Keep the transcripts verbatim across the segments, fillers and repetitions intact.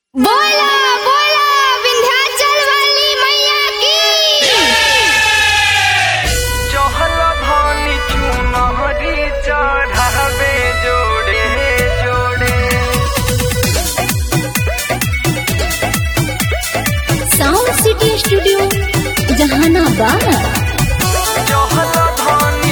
बोला बोला विंध्याचल वाली मैया की। चहल धानी चुनरी चढ़ावे जोड़े जोड़े। Sound city studio Jehanabad. चहल धानी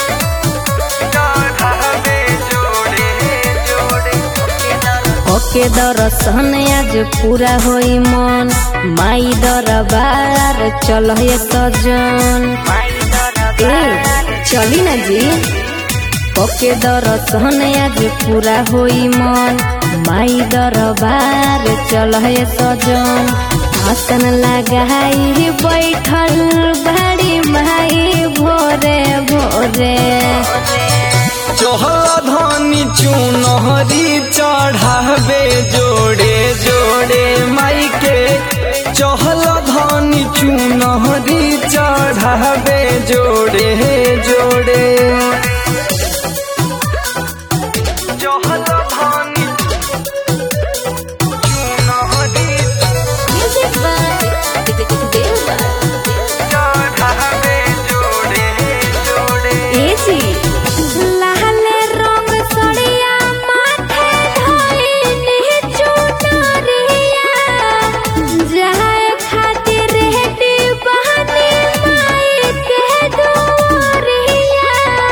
चढ़ावे जोड़े जोड़े। ओके दर्शन आज पूरा होई मन, माई दरबार चल हे सजन। ए चली ना जी। ओके दर्शन आज पूरा होई मन, माई दरबार चल हे सजन। आसन लगाई बैठल बड़ी माई भोरे भोरे। चहल धानी चुनरी चढ़ावे जोड़े जोड़े माई के। चहल धानी चुनरी चढ़ावे जोड़े जोड़े। चहल धानी चुनरी चढ़ावे जोड़े जोड़े। ए जी लाल रंग सड़िया माथे धइनी चुनरिया, जाए खातिर रेडी बहनी माई के दुआरिया।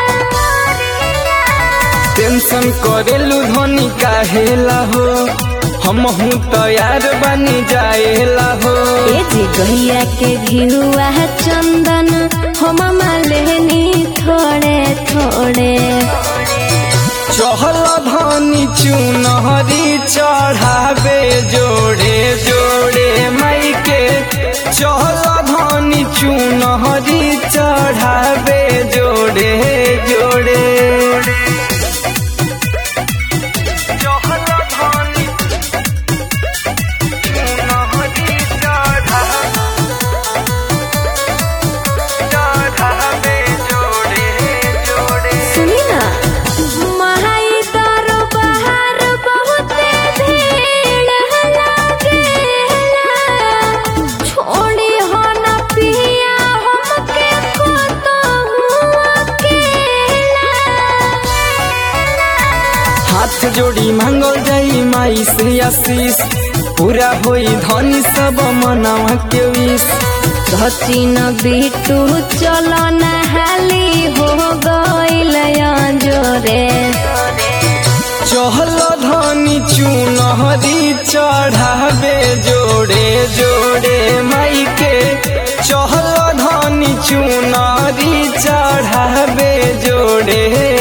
टेंशन करेलू धनी काहेला हो, हमहू तैयार बनी जाएला हो। ए जी गहिया के घिरुआ चंदन हम लेनी थोड़े थोड़े। चहल धानी चुनरी चढ़ावे जोड़े जोड़े माई के। चहल धानी चुनरी चढ़ावे जोड़े जोड़े। चहल धानी चुनरी चढ़ावे जोड़े जोड़े। सुनी ना माई दरबार बहुते भीड़ लागेला, छोड़ी हो ना पिया हमके कतहु अकेला। हाथ जोड़ी मांगल जाई माई से आशीष, पूरा होई धनी सब मनावा के विश। सचिन बिटू चलो नहाली हो गइल जोरे। चहल धानी चुनरी चढ़ावे जोड़े जोड़े माई के। चहल धानी चुनरी चढ़ावे जोड़े